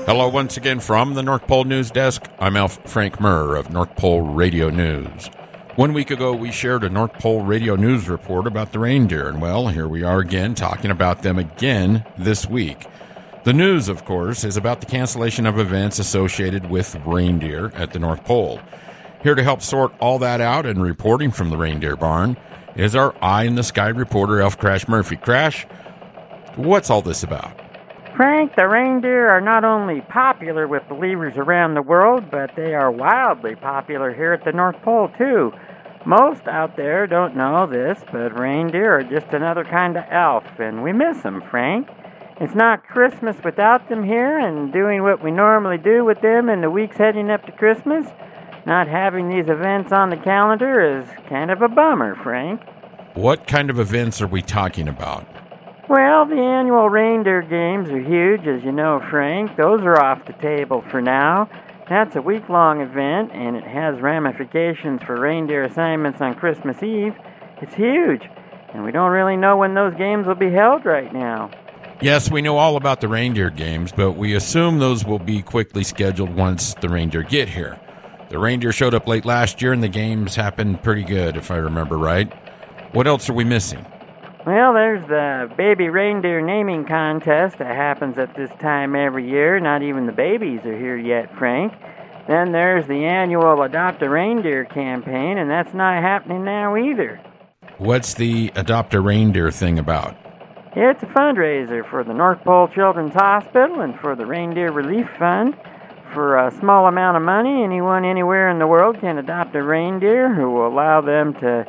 Hello once again from the North Pole News Desk. I'm Alf Frank Murr of North Pole Radio News. 1 week ago, we shared a North Pole Radio News report about the reindeer, and well, here we are again talking about them again this week. The news, of course, is about the cancellation of events associated with reindeer at the North Pole. Here to help sort all that out and reporting from the reindeer barn is our eye-in-the-sky reporter, Elf Crash Murphy. Crash, what's all this about? Frank, the reindeer are not only popular with believers around the world, but they are wildly popular here at the North Pole, too. Most out there don't know this, but reindeer are just another kind of elf, and we miss them, Frank. It's not Christmas without them here, and doing what we normally do with them in the weeks heading up to Christmas, not having these events on the calendar is kind of a bummer, Frank. What kind of events are we talking about? Well, the annual reindeer games are huge, as you know, Frank. Those are off the table for now. That's a week-long event, and it has ramifications for reindeer assignments on Christmas Eve. It's huge, and we don't really know when those games will be held right now. Yes, we know all about the reindeer games, but we assume those will be quickly scheduled once the reindeer get here. The reindeer showed up late last year, and the games happened pretty good, if I remember right. What else are we missing? Well, there's the baby reindeer naming contest that happens at this time every year. Not even the babies are here yet, Frank. Then there's the annual Adopt a Reindeer campaign, and that's not happening now either. What's the Adopt a Reindeer thing about? It's a fundraiser for the North Pole Children's Hospital and for the Reindeer Relief Fund. For a small amount of money, anyone anywhere in the world can adopt a reindeer who will allow them to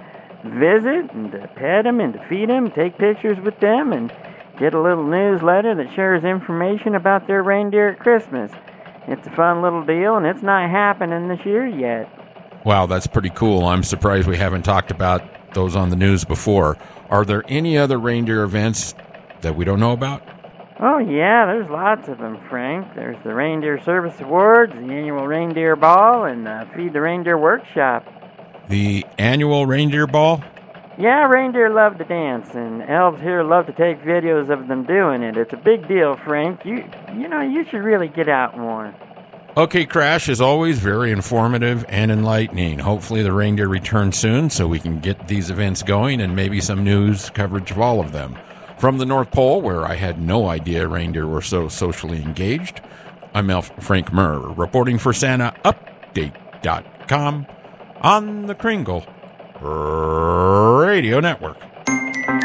visit and to pet them and to feed them, take pictures with them, and get a little newsletter that shares information about their reindeer at Christmas. It's a fun little deal, and it's not happening this year yet. Wow, that's pretty cool. I'm surprised we haven't talked about those on the news before. Are there any other reindeer events that we don't know about? Oh, yeah, there's lots of them, Frank. There's the Reindeer Service Awards, the annual Reindeer Ball, and the Feed the Reindeer Workshop. The annual reindeer ball? Yeah, reindeer love to dance, and elves here love to take videos of them doing it. It's a big deal, Frank. You should really get out more. Okay, Crash, as always, very informative and enlightening. Hopefully the reindeer return soon so we can get these events going and maybe some news coverage of all of them. From the North Pole, where I had no idea reindeer were so socially engaged, I'm Elf Frank Murr, reporting for SantaUpdate.com on the Kringle Radio Network.